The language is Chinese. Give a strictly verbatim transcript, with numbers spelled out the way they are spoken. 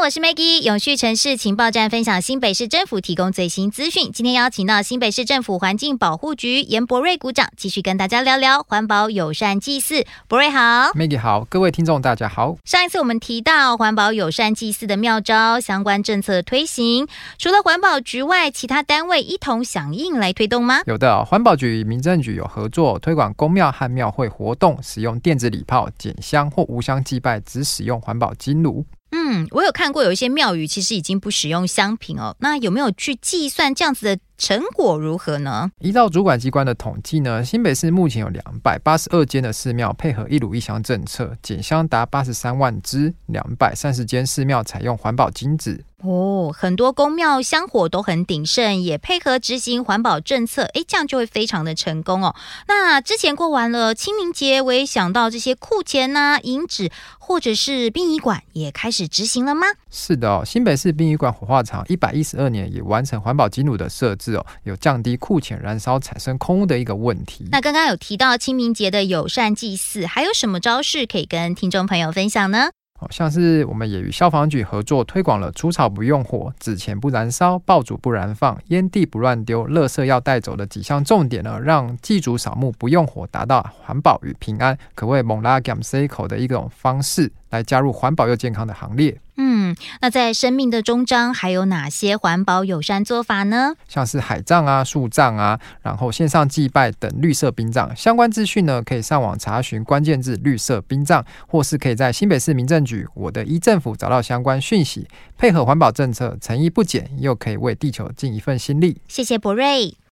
我是 Maggie， 永续城市情报站分享新北市政府提供最新资讯。今天邀请到新北市政府环境保护局严博瑞股长，继续跟大家聊聊环保友善祭祀。博瑞好。 Maggie 好，各位听众大家好。 上一次我们提到环保友善祭祀的妙招，相关政策的推行，除了环保局外，其他单位一同响应来推动吗？ 有的，环保局与民政局有合作，推广公庙和庙会活动使用电子礼炮、简香或无香祭拜，只使用环保金炉。 嗯，我有看过有一些庙宇其实已经不使用香品哦，那有没有去计算这样子的成果如何呢？ 依照主管机关的统计呢，新北市目前有两百八十二间的寺庙配合一炉一香政策，简香达八十三万支，两百三十间寺庙采用环保金纸。 哦，很多公庙香火都很鼎盛，也配合执行环保政策，诶，这样就会非常的成功哦。那之前过完了清明节，我也想到这些库钱啊、银纸或者是殡仪馆也开始执行了吗？ 是的哦，新北市殡仪馆火化场一百一十二年也完成环保金炉的设置哦，有降低库钱燃烧产生空污的一个问题。 那刚刚有提到清明节的友善祭祀，还有什么招式可以跟听众朋友分享呢？ 像是我们也与消防局合作推广了除草不用火、纸钱不燃烧、爆竹不燃放、烟蒂不乱丢、垃圾要带走的几项重点呢，让祭祖扫墓不用火，达到环保与平安，可谓猛拉 gam c 口的一种方式，来加入环保又健康的行列。 嗯，那在生命的终章还有哪些环保友善做法呢？ 像是海葬啊、树葬啊，然后线上祭拜等绿色殡葬相关资讯呢，可以上网查询关键字绿色殡葬，或是可以在新北市民政局我的 e 政府找到相关讯息，配合环保政策，诚意不减，又可以为地球尽一份心力。 谢谢博瑞。